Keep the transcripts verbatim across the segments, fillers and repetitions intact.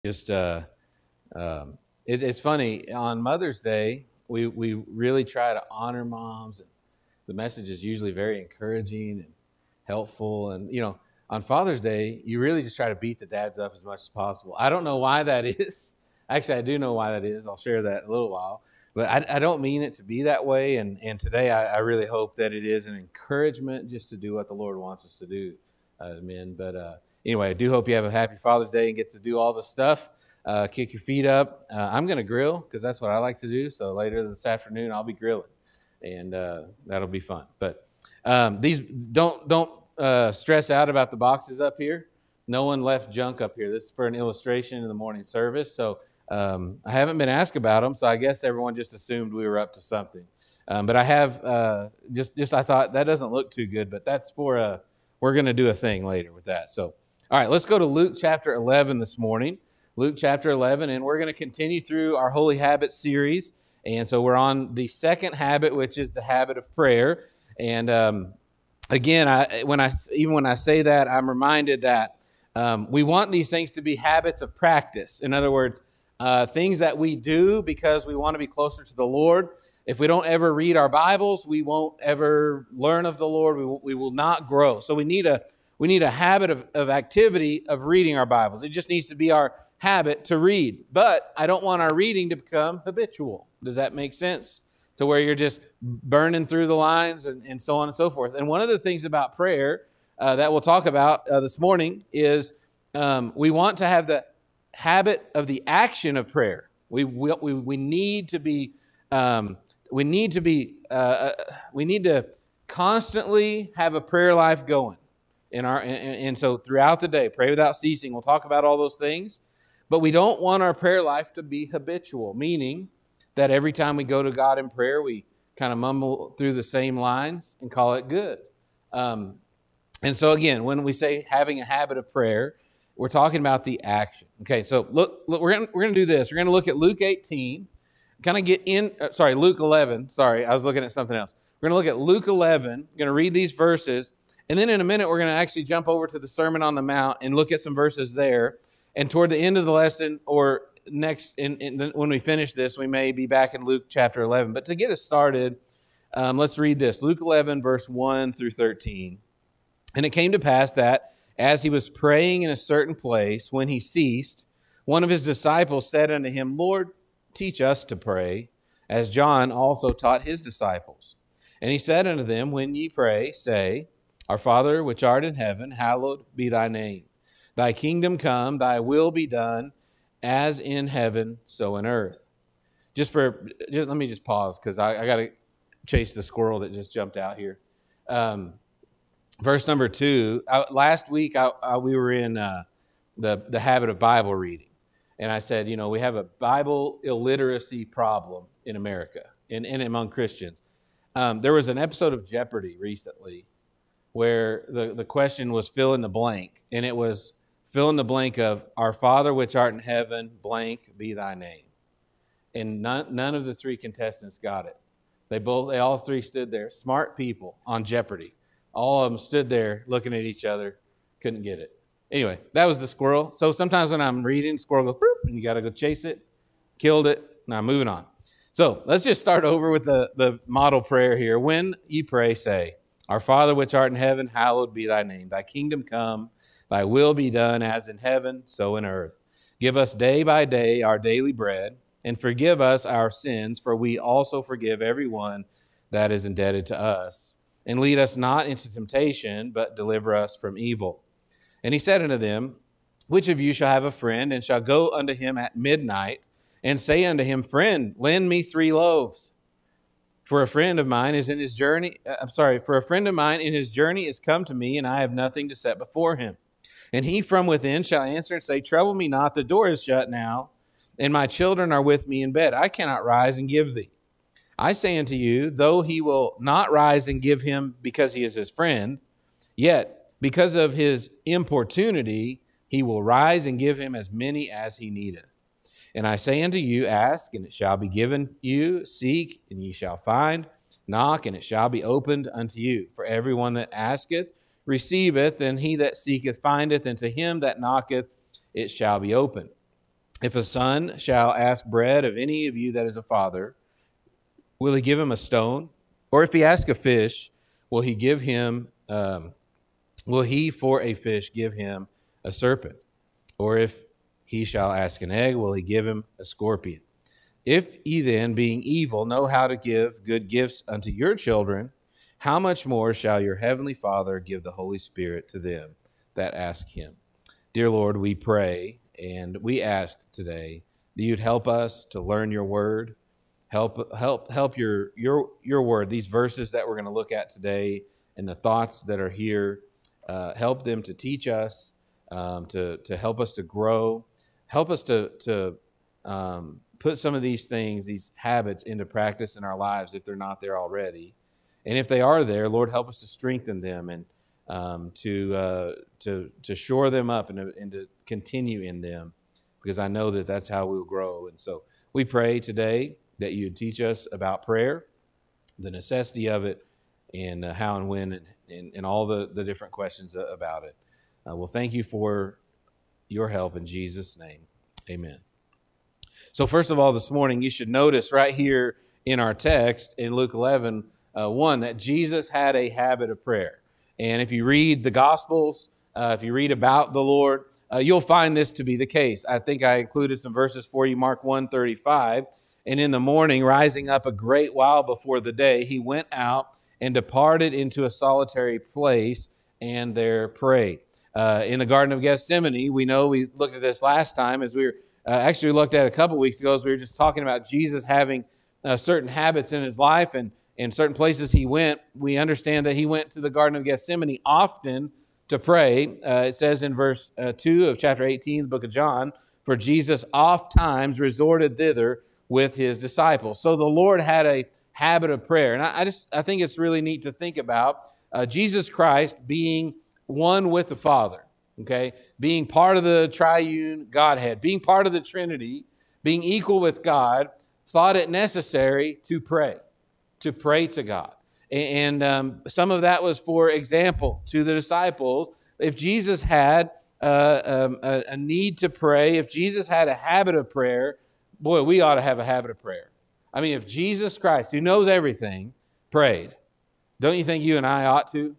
Just uh, um, it, it's funny on Mother's Day. We we really try to honor moms, and the message is usually very encouraging and helpful. And you know, on Father's Day, you really just try to beat the dads up as much as possible. I don't know why that is. Actually, I do know why that is. I'll share that in a little while. But I, I don't mean it to be that way. And and today, I, I really hope that it is an encouragement just to do what the Lord wants us to do, uh, men. But uh, anyway, I do hope you have a happy Father's Day and get to do all the stuff. Uh, kick your feet up. Uh, I'm going to grill because that's what I like to do. So later this afternoon, I'll be grilling, and uh, that'll be fun. But um, these don't don't uh, stress out about the boxes up here. No one left junk up here. This is for an illustration in the morning service. So um, I haven't been asked about them. So I guess everyone just assumed we were up to something. Um, but I have uh, just just I thought that doesn't look too good. But that's for a we're going to do a thing later with that. So all right, let's go to Luke chapter eleven this morning. Luke chapter eleven, and we're going to continue through our Holy Habits series. And so we're on the second habit, which is the habit of prayer. And um, again, I, when I even when I say that, I'm reminded that um, we want these things to be habits of practice. In other words, uh, things that we do because we want to be closer to the Lord. If we don't ever read our Bibles, we won't ever learn of the Lord. We will, we will not grow. So we need a we need a habit of, of activity of reading our Bibles. It just needs to be our habit to read. But I don't want our reading to become habitual. Does that make sense? To where you're just burning through the lines and, and so on and so forth. And one of the things about prayer uh, that we'll talk about uh, this morning is um, we want to have the habit of the action of prayer. We we we, we need to be um, we need to be uh, we need to constantly have a prayer life going in our and, and so throughout the day, pray without ceasing. We'll talk about all those things. But we don't want our prayer life to be habitual, meaning that every time we go to God in prayer, we kind of mumble through the same lines and call it good. Um, and so again, when we say having a habit of prayer, we're talking about the action. Okay, so look, look we're going we're going to do this. We're going to look at Luke eighteen, kind of get in, uh, sorry, Luke eleven. Sorry, I was looking at something else. We're going to look at Luke eleven, going to read these verses, and then in a minute, we're going to actually jump over to the Sermon on the Mount and look at some verses there. And toward the end of the lesson, or next, in, in, when we finish this, we may be back in Luke chapter eleven. But to get us started, um, let's read this. Luke eleven, verse one through thirteen. And it came to pass that, as he was praying in a certain place, when he ceased, one of his disciples said unto him, Lord, teach us to pray, as John also taught his disciples. And he said unto them, When ye pray, say, Our Father which art in heaven, hallowed be thy name. Thy kingdom come, thy will be done, as in heaven, so in earth. Just for, just let me just pause, because I, I got to chase the squirrel that just jumped out here. Um, verse number two, I, last week I, I, we were in uh, the, the habit of Bible reading. And I said, you know, we have a Bible illiteracy problem in America and, and among Christians. Um, there was an episode of Jeopardy recently where the, the question was fill in the blank, and it was fill in the blank of Our Father which art in heaven, blank be thy name. And none, none of the three contestants got it. They both, they all three stood there, smart people on Jeopardy. All of them stood there looking at each other, couldn't get it. Anyway, that was the squirrel. So sometimes when I'm reading, squirrel goes, boop, and you got to go chase it. Killed it. Now moving on. So let's just start over with the, the model prayer here. When ye pray, say, Our Father which art in heaven, hallowed be thy name. Thy kingdom come, thy will be done as in heaven, so in earth. Give us day by day our daily bread, and forgive us our sins, for we also forgive everyone that is indebted to us. And lead us not into temptation, but deliver us from evil. And he said unto them, Which of you shall have a friend, and shall go unto him at midnight, and say unto him, Friend, lend me three loaves. For a friend of mine is in his journey, uh, I'm sorry, for a friend of mine in his journey is come to me, and I have nothing to set before him. And he from within shall answer and say, Trouble me not, the door is shut now, and my children are with me in bed. I cannot rise and give thee. I say unto you, though he will not rise and give him because he is his friend, yet because of his importunity, he will rise and give him as many as he needeth. And I say unto you, ask, and it shall be given you. Seek, and ye shall find. Knock, and it shall be opened unto you. For everyone that asketh receiveth, and he that seeketh findeth, and to him that knocketh it shall be opened. If a son shall ask bread of any of you that is a father, will he give him a stone? Or if he ask a fish, will he give him, um, will he for a fish give him a serpent? Or if he shall ask an egg, will he give him a scorpion? If ye then, being evil, know how to give good gifts unto your children, how much more shall your heavenly Father give the Holy Spirit to them that ask him? Dear Lord, we pray and we ask today that you'd help us to learn your word. Help, help, help your your your word. These verses that we're going to look at today and the thoughts that are here, uh, help them to teach us, um, to to help us to grow, help us to to um, put some of these things, these habits, into practice in our lives if they're not there already, and if they are there, Lord, help us to strengthen them and um, to uh, to to shore them up and to, and to continue in them, because I know that that's how we'll grow. And so we pray today that you would teach us about prayer, the necessity of it, and uh, how and when, and, and, and all the, the different questions about it. Uh, well, thank you for your help in Jesus' name. Amen. So first of all, this morning, you should notice right here in our text in Luke eleven, uh, one, that Jesus had a habit of prayer. And if you read the Gospels, uh, if you read about the Lord, uh, you'll find this to be the case. I think I included some verses for you, Mark one thirty-five. And in the morning, rising up a great while before the day, he went out and departed into a solitary place and there prayed. Uh, in the Garden of Gethsemane, we know, we looked at this last time as we were, uh, actually we looked at it a couple weeks ago as we were just talking about Jesus having uh, certain habits in his life, and in certain places he went. We understand that he went to the Garden of Gethsemane often to pray. Uh, it says in verse uh, two of chapter eighteen, the book of John, for Jesus oft times resorted thither with his disciples. So the Lord had a habit of prayer. And I, I just I think it's really neat to think about uh, Jesus Christ being one with the Father, okay? Being part of the triune Godhead, being part of the Trinity, being equal with God, thought it necessary to pray, to pray to God. And um, some of that was, for example, to the disciples. If Jesus had uh, um, a, a need to pray, if Jesus had a habit of prayer, boy, we ought to have a habit of prayer. I mean, if Jesus Christ, who knows everything, prayed, don't you think you and I ought to?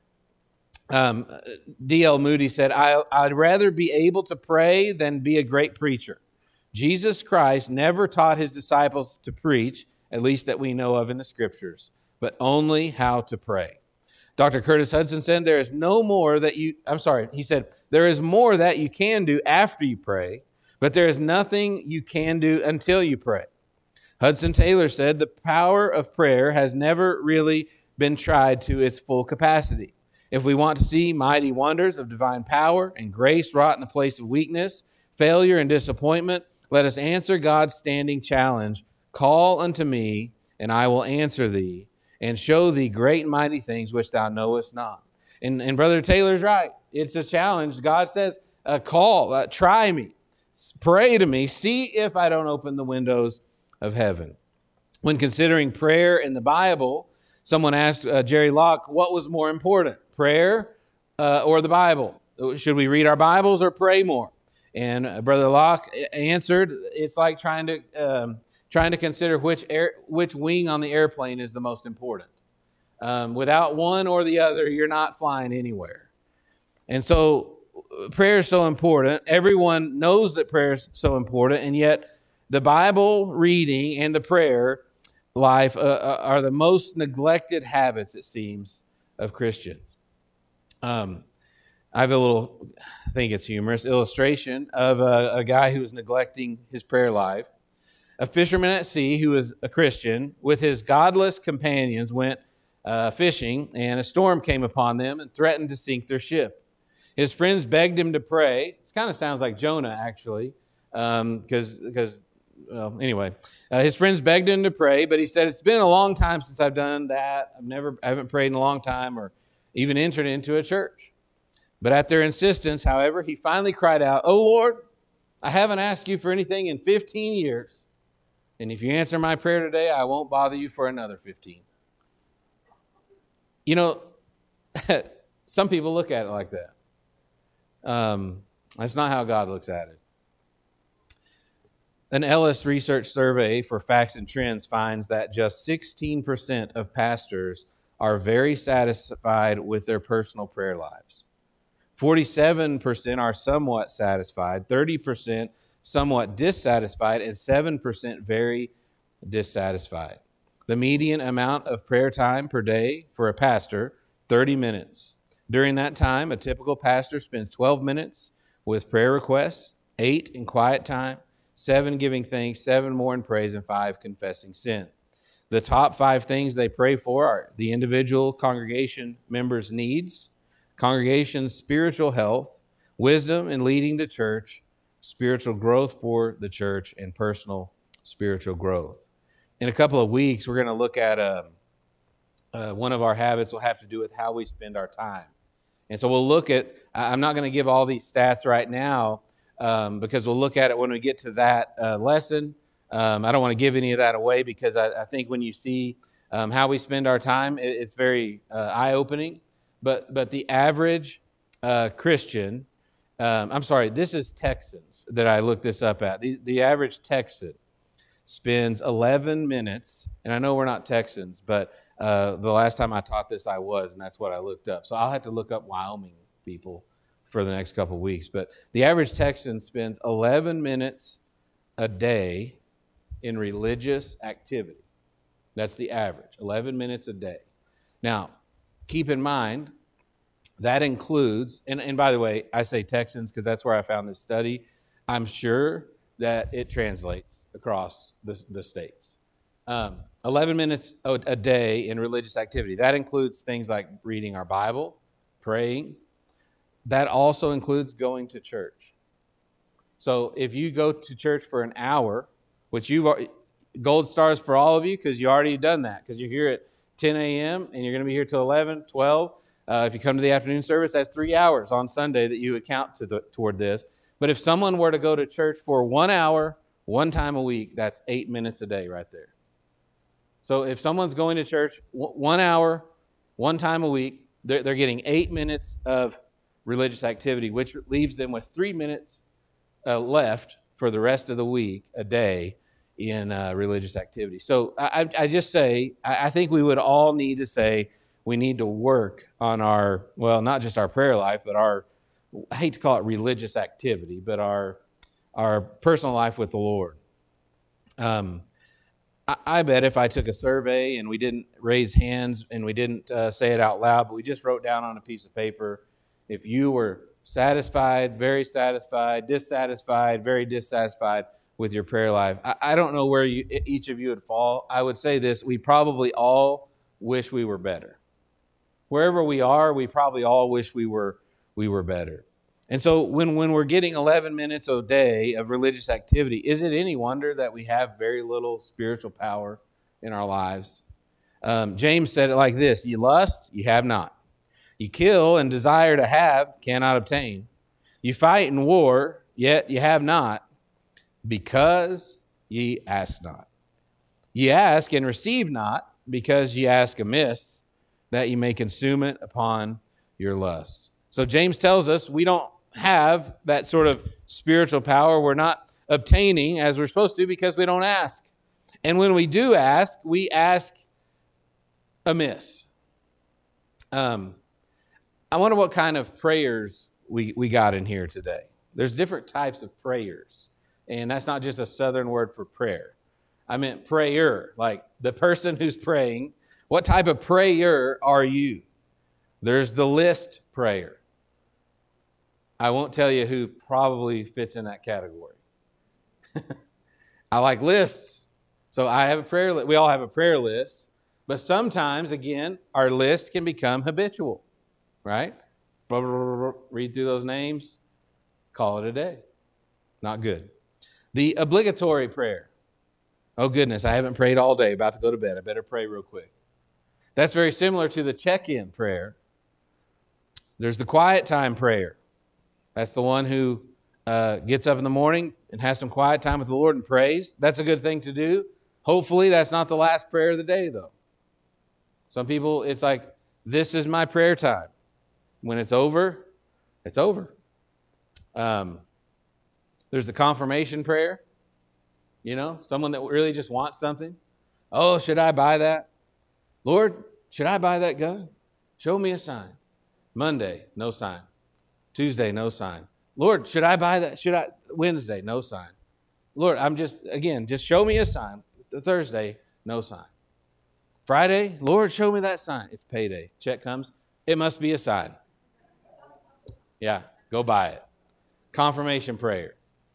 Um, D L Moody said, I, I'd rather be able to pray than be a great preacher. Jesus Christ never taught his disciples to preach, at least that we know of in the Scriptures, but only how to pray. Doctor Curtis Hudson said, there is no more that you, I'm sorry, he said, there is more that you can do after you pray, but there is nothing you can do until you pray. Hudson Taylor said, the power of prayer has never really been tried to its full capacity. If we want to see mighty wonders of divine power and grace wrought in the place of weakness, failure, and disappointment, let us answer God's standing challenge, call unto me, and I will answer thee, and show thee great and mighty things which thou knowest not. And, and Brother Taylor's right. It's a challenge. God says, uh, call, uh, try me. Pray to me, see if I don't open the windows of heaven. When considering prayer in the Bible, someone asked uh, Jerry Locke, what was more important, prayer uh, or the Bible? Should we read our Bibles or pray more? And uh, Brother Locke answered, it's like trying to um, trying to consider which air, which wing on the airplane is the most important. Um, without one or the other, you're not flying anywhere. And so prayer is so important. Everyone knows that prayer is so important, and yet the Bible reading and the prayer life uh, are the most neglected habits, it seems, of Christians. Um, I have a little, I think it's humorous, illustration of a, a guy who was neglecting his prayer life. A fisherman at sea who was a Christian with his godless companions went uh, fishing, and a storm came upon them and threatened to sink their ship. His friends begged him to pray. This kind of sounds like Jonah, actually, because um, because well, anyway, uh, his friends begged him to pray, but he said, "It's been a long time since I've done that. I've never, I haven't prayed in a long time, or even entered into a church." But at their insistence, however, he finally cried out, "Oh Lord, I haven't asked you for anything in fifteen years, and if you answer my prayer today, I won't bother you for another fifteen." You know, some people look at it like that. Um, that's not how God looks at it. An Ellis Research survey for Facts and Trends finds that just sixteen percent of pastors are very satisfied with their personal prayer lives. forty-seven percent are somewhat satisfied, thirty percent somewhat dissatisfied, and seven percent very dissatisfied. The median amount of prayer time per day for a pastor, thirty minutes. During that time, a typical pastor spends twelve minutes with prayer requests, eight in quiet time, seven giving thanks, seven more in praise, and five confessing sin. The top five things they pray for are the individual congregation members' needs, congregation's spiritual health, wisdom in leading the church, spiritual growth for the church, and personal spiritual growth. In a couple of weeks, we're going to look at uh, uh, one of our habits will have to do with how we spend our time. And so we'll look at, I'm not going to give all these stats right now um, because we'll look at it when we get to that uh, lesson. Um, I don't want to give any of that away because I, I think when you see um, how we spend our time, it, it's very uh, eye-opening. But but the average uh, Christian, um, I'm sorry, this is Texans that I looked this up at. The, the average Texan spends eleven minutes, and I know we're not Texans, but uh, the last time I taught this I was, and that's what I looked up. So I'll have to look up Wyoming people for the next couple of weeks. But the average Texan spends eleven minutes a day in religious activity. That's the average, eleven minutes a day. Now, keep in mind, that includes, and, and by the way, I say Texans because that's where I found this study. I'm sure that it translates across the, the states. Um, eleven minutes a, a day in religious activity. That includes things like reading our Bible, praying. That also includes going to church. So if you go to church for an hour, which you've already, gold stars for all of you because you already done that because you're here at ten a.m. and you're going to be here till eleven, twelve. Uh, if you come to the afternoon service, that's three hours on Sunday that you would count to the, toward this. But if someone were to go to church for one hour, one time a week, that's eight minutes a day right there. So if someone's going to church w- one hour, one time a week, they're, they're getting eight minutes of religious activity, which leaves them with three minutes uh, left for the rest of the week, a day, in uh, religious activity. So I, I just say, I, I think we would all need to say we need to work on our, well, not just our prayer life, but our, I hate to call it religious activity, but our our personal life with the Lord. Um, I, I bet if I took a survey and we didn't raise hands and we didn't uh, say it out loud, but we just wrote down on a piece of paper, if you were satisfied, very satisfied, dissatisfied, very dissatisfied with your prayer life, I, I don't know where you, each of you would fall. I would say this, we probably all wish we were better. Wherever we are, we probably all wish we were we were better. And so when, when we're getting eleven minutes a day of religious activity, is it any wonder that we have very little spiritual power in our lives? Um, James said it like this, you lust, you have not. You kill and desire to have, cannot obtain. You fight in war, yet you have not, because ye ask not. Ye ask and receive not, because ye ask amiss, that ye may consume it upon your lusts. So James tells us we don't have that sort of spiritual power. We're not obtaining as we're supposed to because we don't ask. And when we do ask, we ask amiss. Um, I wonder what kind of prayers we, we got in here today. There's different types of prayers. And that's not just a southern word for prayer. I meant prayer, like the person who's praying. What type of prayer are you? There's the list prayer. I won't tell you who probably fits in that category. I like lists. So I have a prayer list. We all have a prayer list. But sometimes, again, our list can become habitual, right? Read through those names, call it a day. Not good. The obligatory prayer. Oh, goodness, I haven't prayed all day. About to go to bed. I better pray real quick. That's very similar to the check-in prayer. There's the quiet time prayer. That's the one who uh, gets up in the morning and has some quiet time with the Lord and prays. That's a good thing to do. Hopefully, that's not the last prayer of the day, though. Some people, it's like, this is my prayer time. When it's over, it's over. Um, there's the confirmation prayer. You know, someone that really just wants something. Oh, should I buy that? Lord, should I buy that gun? Show me a sign. Monday, no sign. Tuesday, no sign. Lord, should I buy that? Should I? Wednesday, no sign. Lord, I'm just, again, just show me a sign. Thursday, no sign. Friday, Lord, show me that sign. It's payday. Check comes. It must be a sign. Yeah, go buy it. Confirmation prayer.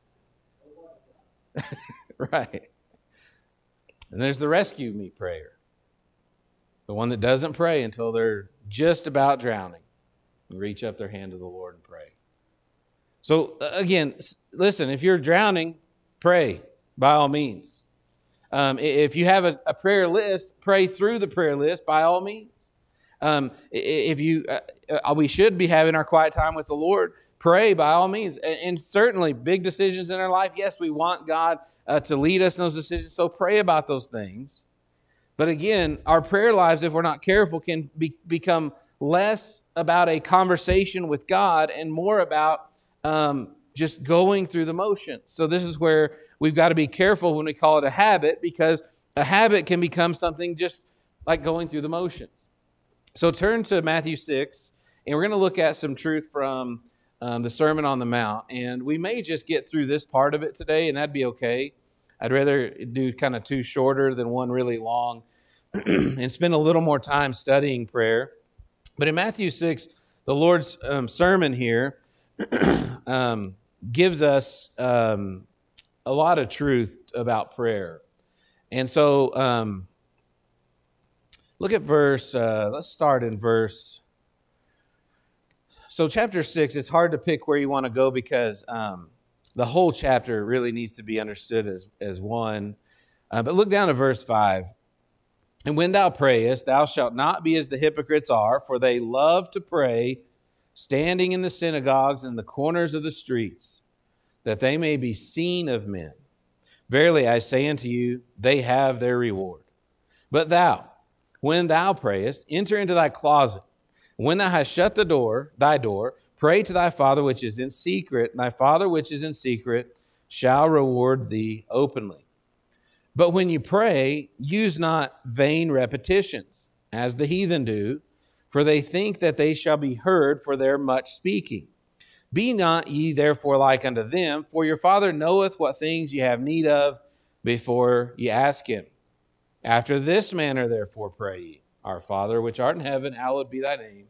Right. And there's the rescue me prayer. The one that doesn't pray until they're just about drowning and reach up their hand to the Lord and pray. So again, listen, if you're drowning, pray by all means. Um, if you have a, a prayer list, pray through the prayer list by all means. Um, if you, uh, we should be having our quiet time with the Lord. Pray by all means. And, and certainly big decisions in our life, yes, we want God uh, to lead us in those decisions. So pray about those things. But again, our prayer lives, if we're not careful, can be, become less about a conversation with God and more about um, just going through the motions. So this is where we've got to be careful when we call it a habit, because a habit can become something just like going through the motions. So turn to Matthew six, and we're going to look at some truth from um, the Sermon on the Mount. And we may just get through this part of it today, and that'd be okay. I'd rather do kind of two shorter than one really long and spend a little more time studying prayer. But in Matthew six, the Lord's um, sermon here um, gives us um, a lot of truth about prayer. And so um, look at verse, uh, let's start in verse. So chapter six, it's hard to pick where you want to go because um, the whole chapter really needs to be understood as, as one. Uh, but look down to verse five. And when thou prayest, thou shalt not be as the hypocrites are, for they love to pray, standing in the synagogues and the corners of the streets, that they may be seen of men. Verily I say unto you, they have their reward. But thou, when thou prayest, enter into thy closet. When thou hast shut the door, thy door, pray to thy Father which is in secret, and thy Father which is in secret shall reward thee openly. But when you pray, use not vain repetitions, as the heathen do, for they think that they shall be heard for their much speaking. Be not ye therefore like unto them, for your Father knoweth what things ye have need of before ye ask him. After this manner therefore pray ye, Our Father which art in heaven, hallowed be thy name.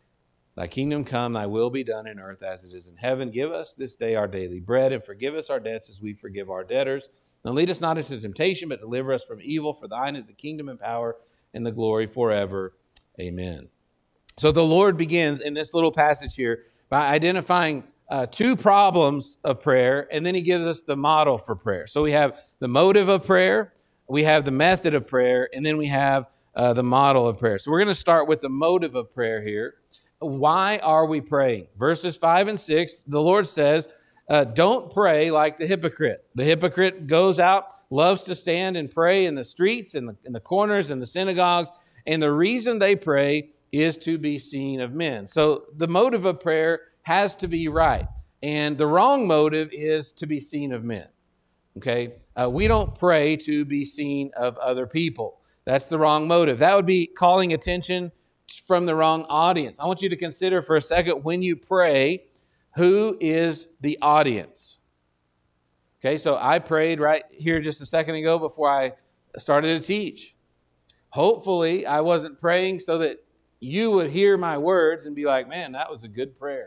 Thy kingdom come, thy will be done in earth as it is in heaven. Give us this day our daily bread, and forgive us our debts as we forgive our debtors. And lead us not into temptation, but deliver us from evil. For thine is the kingdom and power and the glory forever. Amen. So the Lord begins in this little passage here by identifying uh, two problems of prayer, and then he gives us the model for prayer. So we have the motive of prayer, we have the method of prayer, and then we have uh, the model of prayer. So we're going to start with the motive of prayer here. Why are we praying? Verses five and six, the Lord says, Uh, don't pray like the hypocrite. The hypocrite goes out, loves to stand and pray in the streets, in the, in the corners, in the synagogues. And the reason they pray is to be seen of men. So the motive of prayer has to be right. And the wrong motive is to be seen of men. Okay? Uh, we don't pray to be seen of other people. That's the wrong motive. That would be calling attention from the wrong audience. I want you to consider for a second, when you pray, who is the audience? Okay, so I prayed right here just a second ago before I started to teach. Hopefully, I wasn't praying so that you would hear my words and be like, man, that was a good prayer.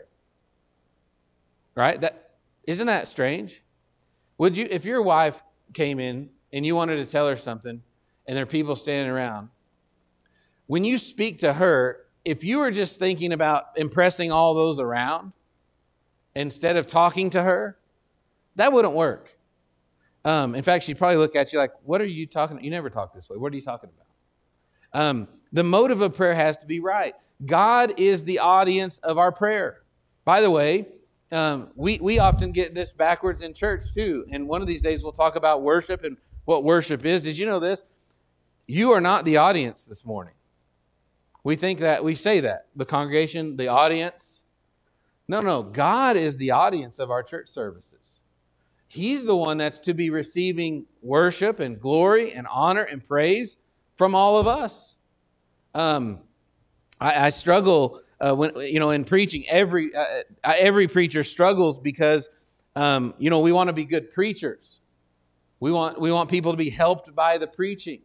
Right? That, isn't that strange? Would you, if your wife came in and you wanted to tell her something and there are people standing around, when you speak to her, if you were just thinking about impressing all those around, instead of talking to her, that wouldn't work. Um, in fact, she'd probably look at you like, what are you talking about? You never talk this way. What are you talking about? Um, the motive of prayer has to be right. God is the audience of our prayer. By the way, um, we, we often get this backwards in church too. And one of these days we'll talk about worship and what worship is. Did you know this? You are not the audience this morning. We think that, we say that. The congregation, the audience. No, no, God is the audience of our church services. He's the one that's to be receiving worship and glory and honor and praise from all of us. Um, I, I struggle uh, when you know in preaching. Every uh, every preacher struggles because um, you know we want to be good preachers. We want we want people to be helped by the preaching,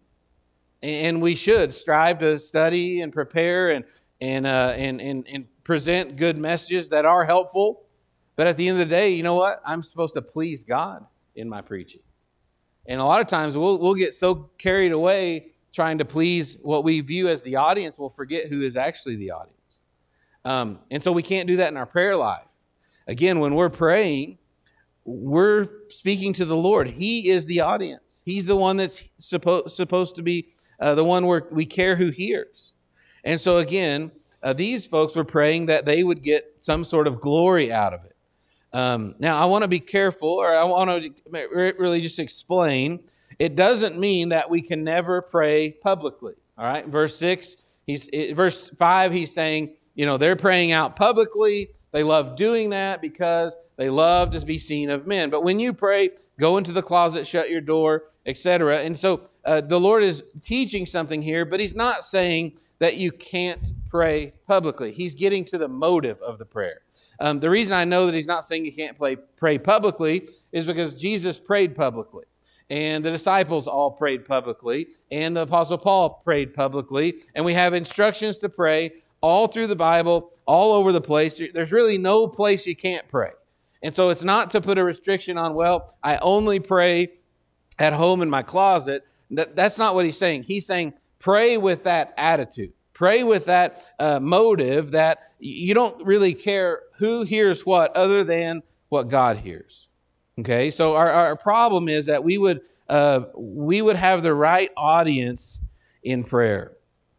and we should strive to study and prepare and and uh, and and and present good messages that are helpful. But at the end of the day, you know what? I'm supposed to please God in my preaching. And a lot of times we'll we'll get so carried away trying to please what we view as the audience, we'll forget who is actually the audience. Um, and so we can't do that in our prayer life. Again, when we're praying, we're speaking to the Lord. He is the audience. He's the one that's suppo- supposed to be uh, the one where we care who hears. And so again, uh, these folks were praying that they would get some sort of glory out of it. Um, now, I want to be careful, or I want to really just explain, it doesn't mean that we can never pray publicly. All right, verse six, he's verse five, he's saying, you know, they're praying out publicly. They love doing that because they love to be seen of men. But when you pray, go into the closet, shut your door, et cetera. And so uh, the Lord is teaching something here, but he's not saying that you can't pray publicly. He's getting to the motive of the prayer. Um, the reason I know that he's not saying you can't pray, pray publicly is because Jesus prayed publicly. And the disciples all prayed publicly. And the Apostle Paul prayed publicly. And we have instructions to pray all through the Bible, all over the place. There's really no place you can't pray. And so it's not to put a restriction on, well, I only pray at home in my closet. That, that's not what he's saying. He's saying pray with that attitude. Pray with that uh, motive that you don't really care who hears what other than what God hears. Okay, so our, our problem is that we would uh, we would have the right audience in prayer.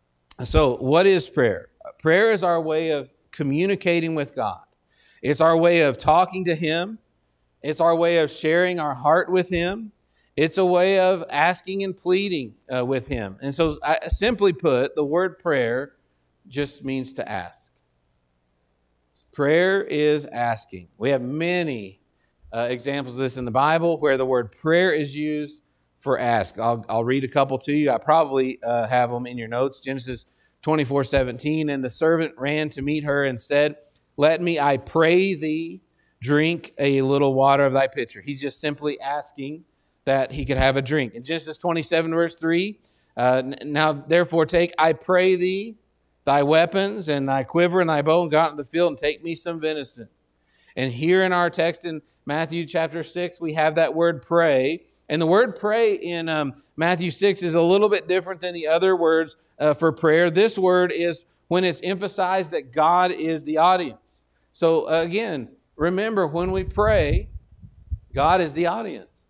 So what is prayer? Prayer is our way of communicating with God. It's our way of talking to Him. It's our way of sharing our heart with Him. It's a way of asking and pleading uh, with Him. And so I, simply put, the word prayer just means to ask. Prayer is asking. We have many uh, examples of this in the Bible where the word prayer is used for ask. I'll, I'll read a couple to you. I probably uh, have them in your notes. Genesis twenty-four seventeen, and the servant ran to meet her and said, let me, I pray thee, drink a little water of thy pitcher. He's just simply asking that he could have a drink. In Genesis twenty-seven, verse three, uh, now therefore take, I pray thee, thy weapons and thy quiver and thy bow, and go out in the field and take me some venison. And here in our text in Matthew chapter six, we have that word pray. And the word pray in um, Matthew six is a little bit different than the other words uh, for prayer. This word is when it's emphasized that God is the audience. So uh, again, remember when we pray, God is the audience.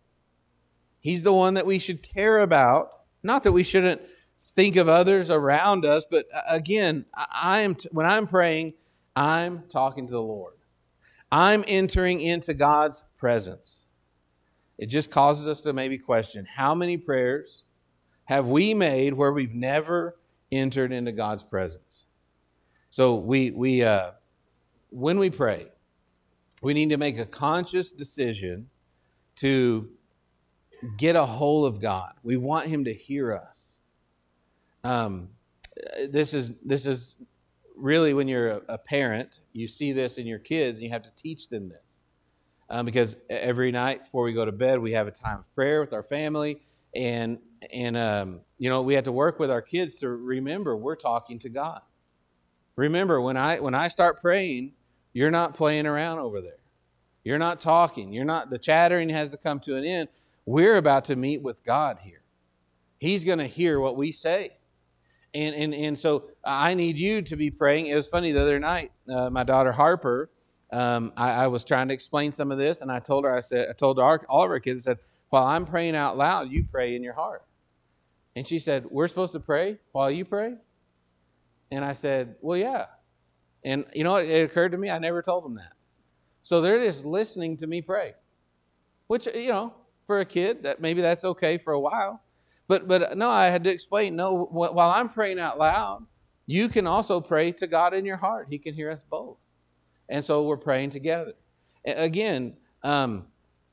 He's the one that we should care about. Not that we shouldn't think of others around us, but again, I am when I'm praying, I'm talking to the Lord. I'm entering into God's presence. It just causes us to maybe question, how many prayers have we made where we've never entered into God's presence? So we we uh, when we pray, we need to make a conscious decision to get a hold of God. We want Him to hear us. Um, this is this is really when you're a, a parent, you see this in your kids, and you have to teach them this. Um, because every night before we go to bed, we have a time of prayer with our family, and and um, you know we have to work with our kids to remember we're talking to God. Remember, when I when I start praying, you're not playing around over there. You're not talking. You're not the chattering has to come to an end. We're about to meet with God here. He's going to hear what we say. And, and, and so I need you to be praying. It was funny the other night, uh, my daughter Harper, um, I, I was trying to explain some of this, and I told her, I said, I told our, all of our kids, I said, while I'm praying out loud, you pray in your heart. And she said, we're supposed to pray while you pray? And I said, well, yeah. And you know, it occurred to me, I never told them that. So they're just listening to me pray, which, you know, for a kid, that maybe that's okay for a while. But but no, I had to explain, no, while I'm praying out loud, you can also pray to God in your heart. He can hear us both. And so we're praying together. Again, um,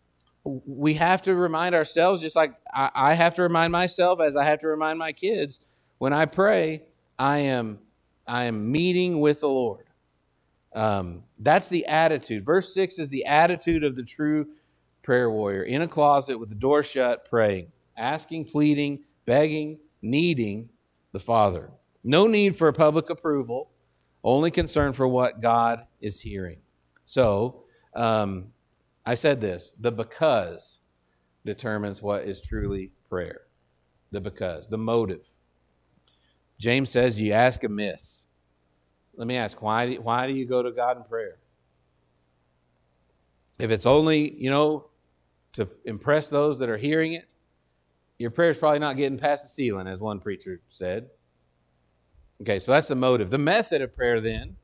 we have to remind ourselves, just like I, I have to remind myself, as I have to remind my kids, when I pray, I am I am meeting with the Lord. Um, that's the attitude. Verse six is the attitude of the true prayer warrior. In a closet with the door shut, praying, asking, pleading, begging, needing the Father. No need for public approval, only concern for what God is hearing. So, um, I said this, the because determines what is truly prayer. The because, the motive. James says you ask amiss. Let me ask, why do, why do you go to God in prayer? If it's only, you know, to impress those that are hearing it, your prayer is probably not getting past the ceiling, as one preacher said. Okay, so that's the motive. The method of prayer then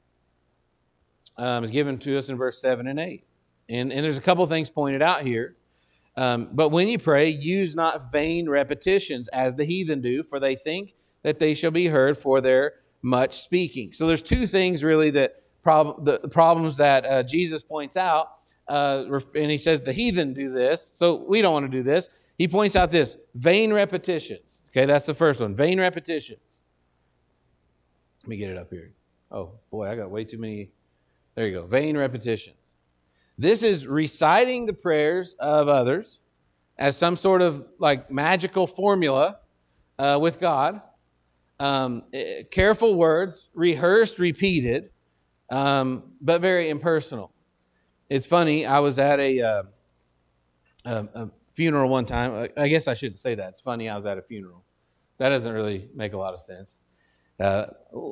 um, is given to us in verse seven and eight. And, and there's a couple things pointed out here. Um, but when you pray, use not vain repetitions as the heathen do, for they think that they shall be heard for their much speaking. So there's two things really that prob- the problems that uh, Jesus points out. Uh, and he says the heathen do this, so we don't want to do this. He points out this, vain repetitions. Okay, that's the first one, vain repetitions. Let me get it up here. Oh, boy, I got way too many. There you go, vain repetitions. This is reciting the prayers of others as some sort of like magical formula uh, with God. Um, careful words, rehearsed, repeated, um, but very impersonal. It's funny, I was at a, uh, a, a funeral one time. I guess I shouldn't say that. It's funny, I was at a funeral. That doesn't really make a lot of sense. Uh,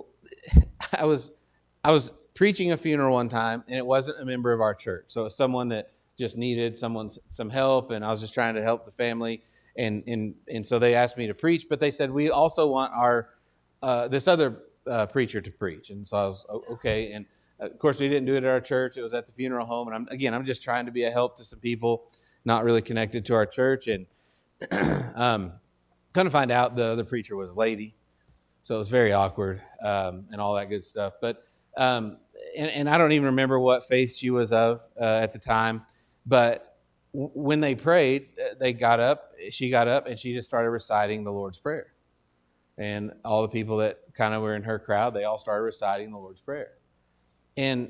I was I was preaching a funeral one time, and it wasn't a member of our church. So it was someone that just needed someone's some help, and I was just trying to help the family. And and and so they asked me to preach, but they said, we also want our uh, this other uh, preacher to preach. And so I was, okay. And of course, we didn't do it at our church. It was at the funeral home. And I'm, again, I'm just trying to be a help to some people not really connected to our church. And um, come to find out, the other preacher was a lady. So it was very awkward um, and all that good stuff. But um, and, and I don't even remember what faith she was of uh, at the time. But w- when they prayed, they got up, she got up, and she just started reciting the Lord's Prayer. And all the people that kind of were in her crowd, they all started reciting the Lord's Prayer. And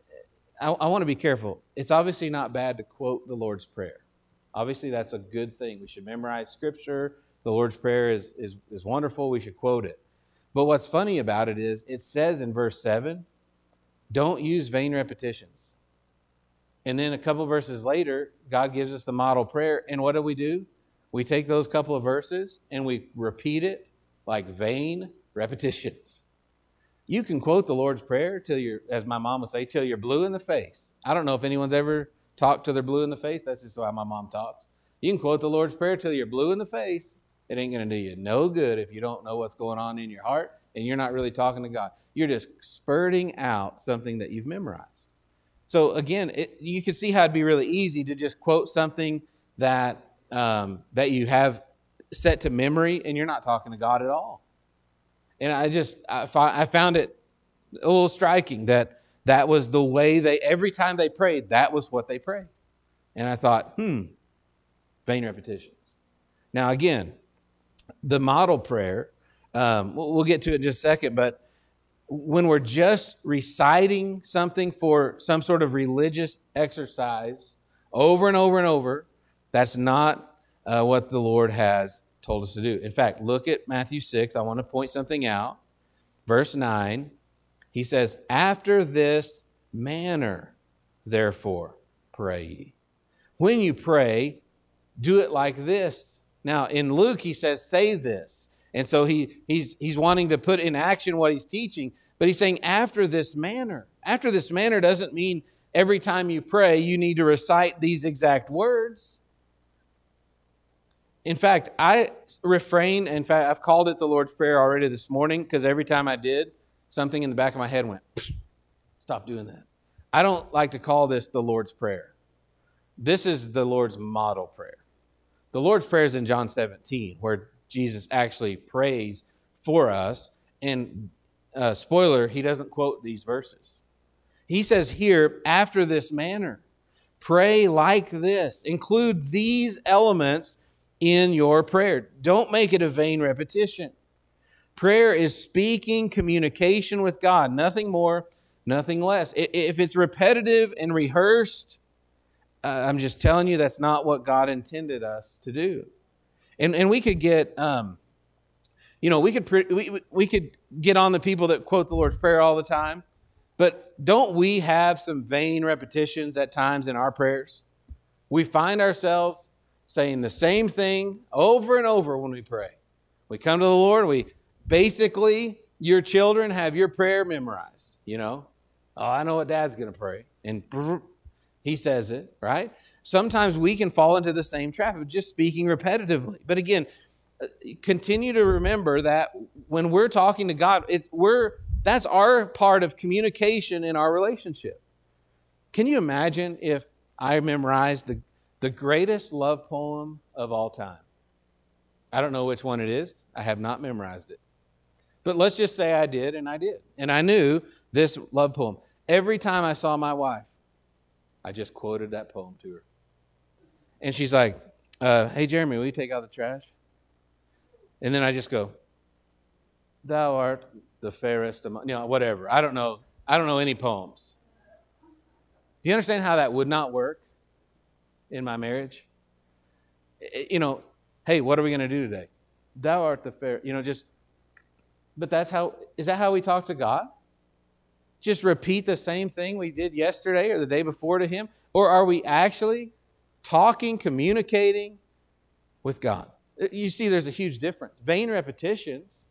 I, I want to be careful. It's obviously not bad to quote the Lord's Prayer. Obviously, that's a good thing. We should memorize Scripture. The Lord's Prayer is, is, is wonderful. We should quote it. But what's funny about it is it says in verse seven, don't use vain repetitions. And then a couple verses later, God gives us the model prayer. And what do we do? We take those couple of verses and we repeat it like vain repetitions. You can quote the Lord's Prayer till you're, as my mom would say, till you're blue in the face. I don't know if anyone's ever talked till they're blue in the face. That's just how my mom talks. You can quote the Lord's Prayer till you're blue in the face. It ain't going to do you no good if you don't know what's going on in your heart and you're not really talking to God. You're just spurting out something that you've memorized. So again, it, you can see how it'd be really easy to just quote something that um, that you have set to memory and you're not talking to God at all. And I just, I, I found it a little striking that that was the way they, every time they prayed, that was what they prayed. And I thought, hmm, vain repetitions. Now again, the model prayer, um, we'll get to it in just a second, but when we're just reciting something for some sort of religious exercise over and over and over, that's not uh, what the Lord has told us to do. In fact, look at Matthew six. I want to point something out. Verse nine, he says, after this manner, therefore, pray ye. When you pray, do it like this. Now, in Luke, he says, say this. And so he he's he's wanting to put in action what he's teaching, but he's saying after this manner. After this manner doesn't mean every time you pray, you need to recite these exact words. In fact, I refrain. In fact, I've called it the Lord's Prayer already this morning because every time I did, something in the back of my head went, stop doing that. I don't like to call this the Lord's Prayer. This is the Lord's model prayer. The Lord's Prayer is in John seventeen, where Jesus actually prays for us. And uh, spoiler, he doesn't quote these verses. He says here, after this manner. Pray like this. Include these elements in your prayer. Don't make it a vain repetition. Prayer is speaking communication with God. Nothing more, nothing less. If it's repetitive and rehearsed, uh, I'm just telling you that's not what God intended us to do. And and we could get, um, you know, we could we we could get on the people that quote the Lord's Prayer all the time. But don't we have some vain repetitions at times in our prayers? We find ourselves saying the same thing over and over when we pray. We come to the Lord, we basically, your children have your prayer memorized, you know. Oh, I know what Dad's going to pray. And he says it, right? Sometimes we can fall into the same trap of just speaking repetitively. But again, continue to remember that when we're talking to God, it's, we're that's our part of communication in our relationship. Can you imagine if I memorized the, the greatest love poem of all time? I don't know which one it is. I have not memorized it. But let's just say I did, and I did. And I knew this love poem. Every time I saw my wife, I just quoted that poem to her. And she's like, uh, hey, Jeremy, will you take out the trash? And then I just go, thou art the fairest among, you know, whatever. I don't know. I don't know any poems. Do you understand how that would not work in my marriage? You know, hey, what are we going to do today? Thou art the fair, you know, just, but that's how, is that how we talk to God? Just repeat the same thing we did yesterday or the day before to Him? Or are we actually talking, communicating with God? You see, there's a huge difference. Vain repetitions,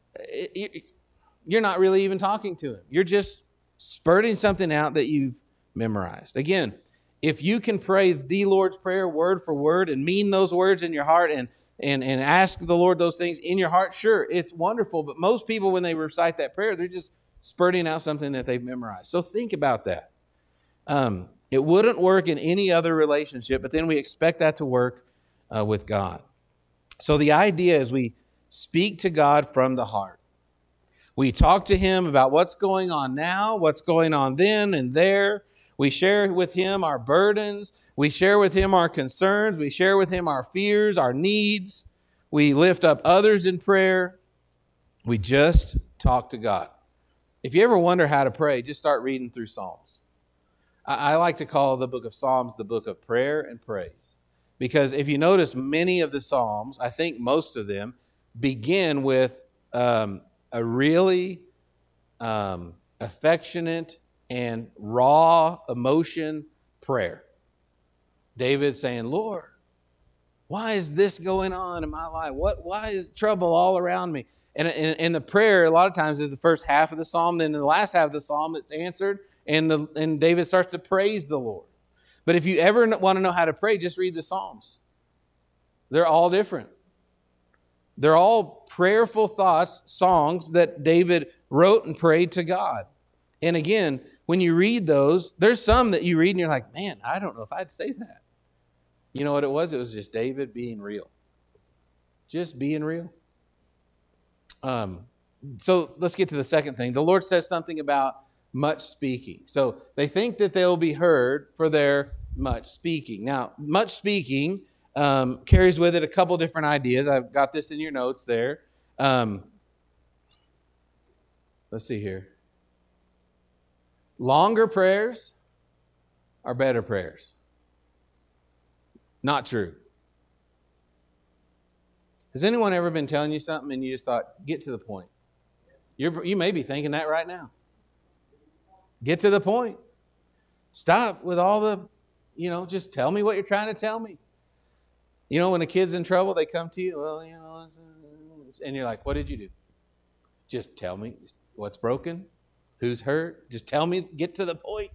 you're not really even talking to Him. You're just spurting something out that you've memorized. Again, if you can pray the Lord's Prayer word for word and mean those words in your heart and, and, and ask the Lord those things in your heart, sure, it's wonderful. But most people, when they recite that prayer, they're just spurting out something that they've memorized. So think about that. Um, it wouldn't work in any other relationship, but then we expect that to work uh, with God. So the idea is we speak to God from the heart. We talk to Him about what's going on now, what's going on then and there. We share with Him our burdens. We share with Him our concerns. We share with Him our fears, our needs. We lift up others in prayer. We just talk to God. If you ever wonder how to pray, just start reading through Psalms. I, I like to call the book of Psalms the book of prayer and praise. Because if you notice, many of the Psalms, I think most of them, begin with um, a really um, affectionate and raw emotion prayer. David saying, Lord, why is this going on in my life? What? Why is trouble all around me? And, and, and the prayer, a lot of times, is the first half of the psalm. Then in the last half of the psalm, it's answered, and, the, and David starts to praise the Lord. But if you ever want to know how to pray, just read the Psalms. They're all different. They're all prayerful thoughts, songs that David wrote and prayed to God. And again, when you read those, there's some that you read and you're like, man, I don't know if I'd say that. You know what it was? It was just David being real. Just being real. Um, so let's get to the second thing. The Lord says something about much speaking. So they think that they'll be heard for their much speaking. Now, much speaking um, carries with it a couple different ideas. I've got this in your notes there. Um, let's see here. Longer prayers are better prayers. Not true. Has anyone ever been telling you something and you just thought, get to the point? You're, you may be thinking that right now. Get to the point. Stop with all the, you know, just tell me what you're trying to tell me. You know, when a kid's in trouble, they come to you, well, you know, and you're like, what did you do? Just tell me what's broken, who's hurt. Just tell me, get to the point.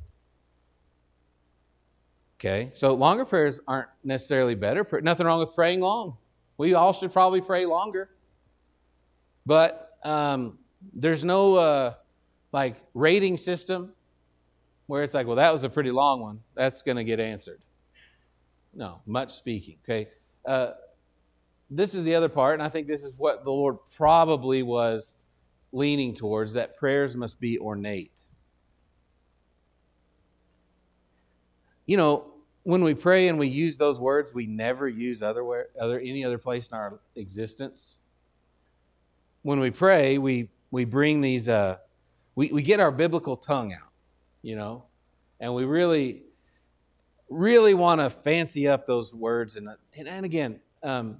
Okay, so longer prayers aren't necessarily better. Nothing wrong with praying long. We all should probably pray longer. But um, there's no uh, like rating system where it's like, well, that was a pretty long one. That's going to get answered. No, much speaking. Okay, uh, this is the other part, and I think this is what the Lord probably was leaning towards, that prayers must be ornate. You know, when we pray and we use those words we never use other, other any other place in our existence. When we pray, we we bring these, uh, we, we get our biblical tongue out, you know, and we really, really want to fancy up those words. And, and, and again, um,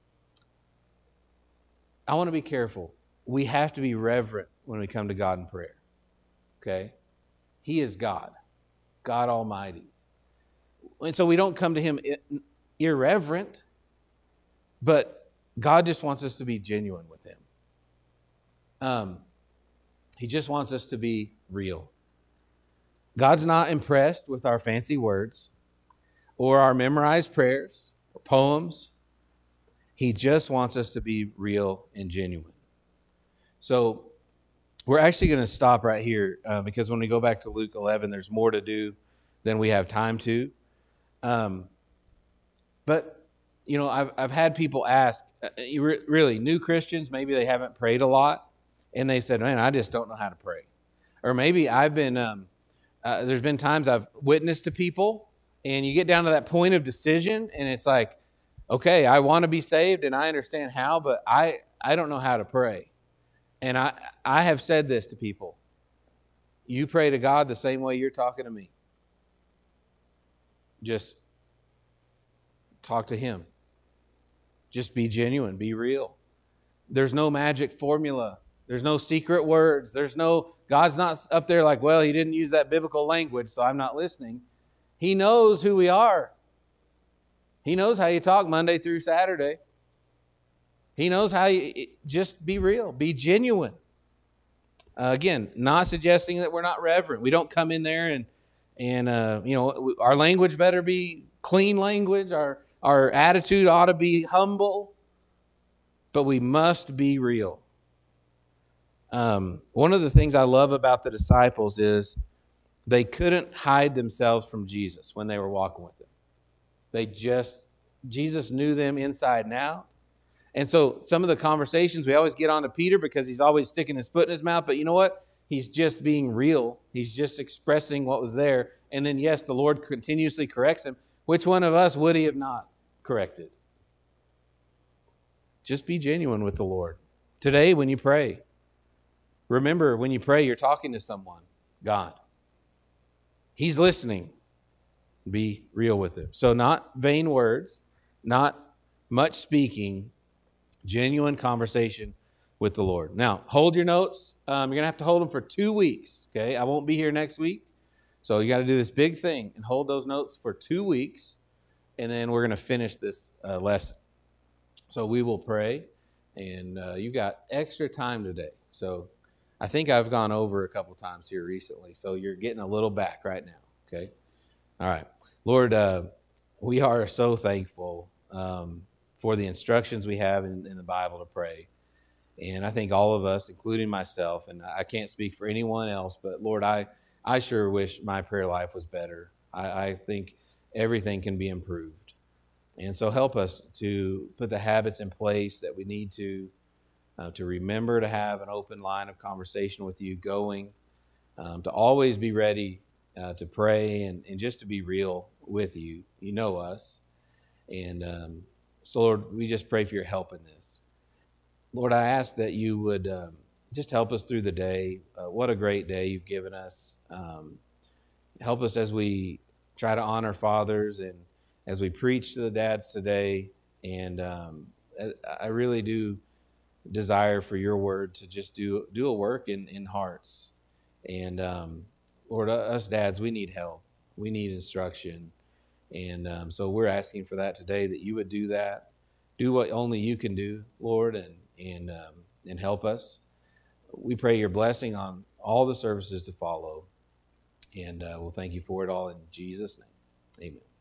I want to be careful. We have to be reverent when we come to God in prayer, okay? He is God, God Almighty. And so we don't come to him irreverent, but God just wants us to be genuine with him. Um, he just wants us to be real. God's not impressed with our fancy words or our memorized prayers or poems. He just wants us to be real and genuine. So we're actually going to stop right here uh, because when we go back to Luke eleven, there's more to do than we have time to. Um, but, you know, I've, I've had people ask, uh, really, new Christians, maybe they haven't prayed a lot, and they said, man, I just don't know how to pray. Or maybe I've been, um, uh, there's been times I've witnessed to people, and you get down to that point of decision, and it's like, okay, I want to be saved, and I understand how, but I, I don't know how to pray. And I, I have said this to people. You pray to God the same way you're talking to me. Just talk to him. Just be genuine, be real. There's no magic formula. There's no secret words. There's no, God's not up there like, well, he didn't use that biblical language, so I'm not listening. He knows who we are. He knows how you talk Monday through Saturday. He knows how you, just be real, be genuine. Uh, again, not suggesting that we're not reverent. We don't come in there and, and uh, you know, our language better be clean language. Our, our attitude ought to be humble. But we must be real. Um, one of the things I love about the disciples is they couldn't hide themselves from Jesus when they were walking with him. They just, Jesus knew them inside and out. And so some of the conversations, we always get on to Peter because he's always sticking his foot in his mouth. But you know what? He's just being real. He's just expressing what was there. And then, yes, the Lord continuously corrects him. Which one of us would he have not corrected? Just be genuine with the Lord. Today, when you pray, remember when you pray, you're talking to someone, God. He's listening. Be real with him. So not vain words, not much speaking, genuine conversation with the Lord. Now, hold your notes. Um, you're going to have to hold them for two weeks, okay? I won't be here next week. So you got to do this big thing and hold those notes for two weeks, and then we're going to finish this uh, lesson. So we will pray, and uh, you got extra time today. So I think I've gone over a couple times here recently, so you're getting a little back right now, okay? All right. Lord, uh, we are so thankful um, for the instructions we have in, in the Bible to pray. And I think all of us, including myself, and I can't speak for anyone else, but Lord, I, I sure wish my prayer life was better. I, I think everything can be improved. And so help us to put the habits in place that we need to, uh, to remember to have an open line of conversation with you going, um, to always be ready uh, to pray and, and just to be real with you. You know us. And um, so, Lord, we just pray for your help in this. Lord, I ask that you would um, just help us through the day. Uh, what a great day you've given us. Um, help us as we try to honor fathers and as we preach to the dads today. And um, I really do desire for your word to just do do a work in, in hearts. And um, Lord, us dads, we need help. We need instruction. And um, so we're asking for that today, that you would do that. Do what only you can do, Lord, and and um, and help us. We pray your blessing on all the services to follow. And uh, we'll thank you for it all in Jesus' name. Amen.